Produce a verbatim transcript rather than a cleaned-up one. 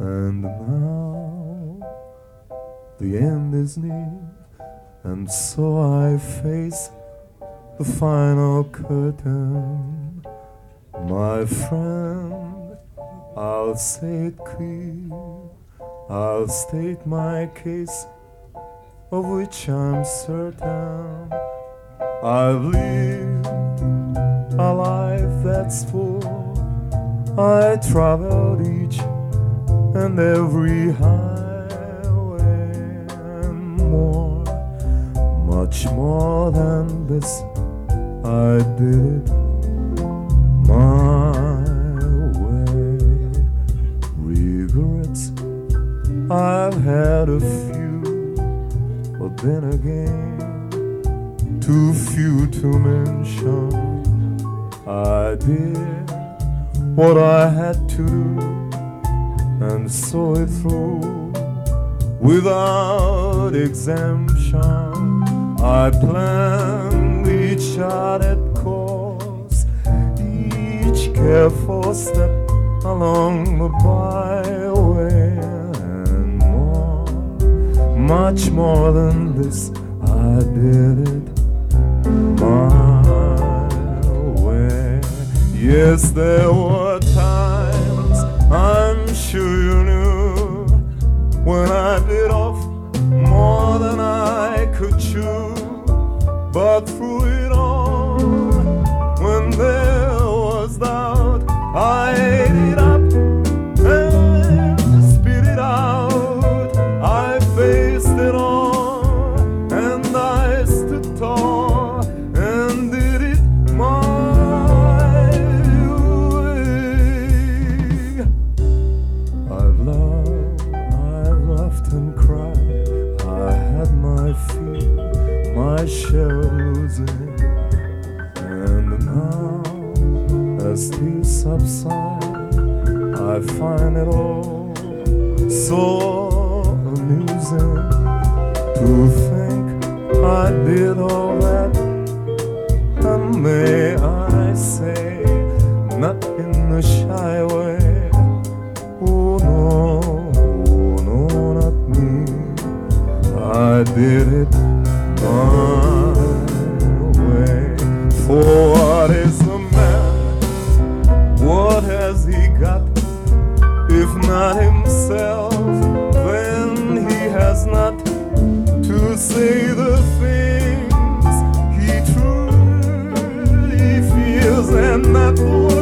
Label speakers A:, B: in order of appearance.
A: And now the end is near, and so I face the final curtain. My friend, I'll say it clear, I'll state my case, of which I'm certain. I've lived a life that's full. I traveled each and every highway, and more, much more than this, I did it my way. Regrets, I've had a few, but then again, too few to mention. I did what I had to do and saw it through without exemption. I planned each charted course, each careful step along the byway, and more, much more than this, I did it my way. Yes, there were times, I'm sure you knew, when I bit off more than I could chew. But through it all, when there was doubt, I ate it up and spit it out. I faced it all, and I stood tall and did it my way. I've loved, I've laughed and cried, I had my fear, my share of losing, and now as tears subside, I find it all so amusing to think I did all that, and may I say, not in a shy way. Oh no, oh no, not me, I did it my way. For what is a man? What has he got? If not himself, then he has not to say the things he truly feels, and not the